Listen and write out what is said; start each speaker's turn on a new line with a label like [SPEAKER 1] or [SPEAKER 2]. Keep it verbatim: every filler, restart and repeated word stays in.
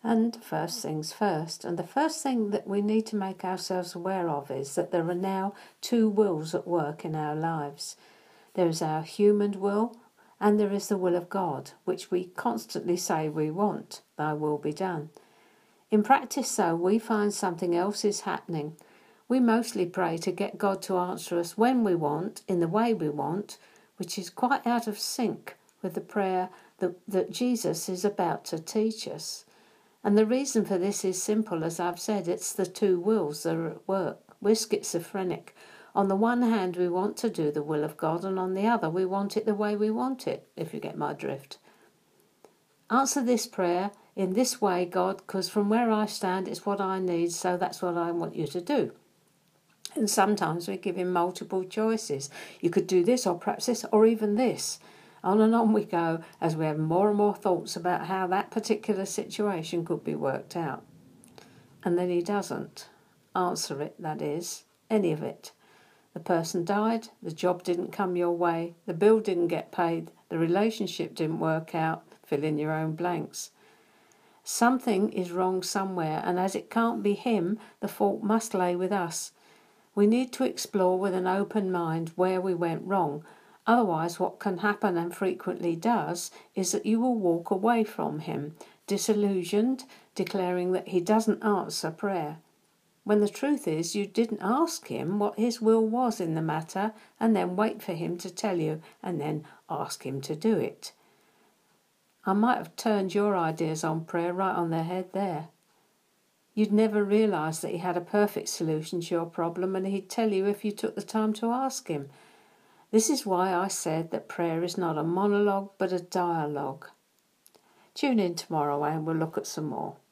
[SPEAKER 1] And first things first, and the first thing that we need to make ourselves aware of is that there are now two wills at work in our lives. There is our human will, and there is the will of God, which we constantly say we want, thy will be done. In practice, though, we find something else is happening. We mostly pray to get God to answer us when we want, in the way we want, which is quite out of sync with the prayer that, that Jesus is about to teach us. And the reason for this is simple, as I've said, it's the two wills that are at work. We're schizophrenic. On the one hand, we want to do the will of God, and on the other, we want it the way we want it, if you get my drift. Answer this prayer in this way, God, because from where I stand, it's what I need, so that's what I want you to do. And sometimes we give him multiple choices. You could do this, or perhaps this, or even this. On and on we go as we have more and more thoughts about how that particular situation could be worked out. And then he doesn't answer it, that is, any of it. The person died, the job didn't come your way, the bill didn't get paid, the relationship didn't work out, fill in your own blanks. Something is wrong somewhere, and as it can't be him, the fault must lay with us. We need to explore with an open mind where we went wrong. Otherwise, what can happen, and frequently does, is that you will walk away from him, disillusioned, declaring that he doesn't answer prayer, when the truth is you didn't ask him what his will was in the matter, and then wait for him to tell you, and then ask him to do it. I might have turned your ideas on prayer right on their head there. You'd never realise that he had a perfect solution to your problem, and he'd tell you if you took the time to ask him. This is why I said that prayer is not a monologue but a dialogue. Tune in tomorrow and we'll look at some more.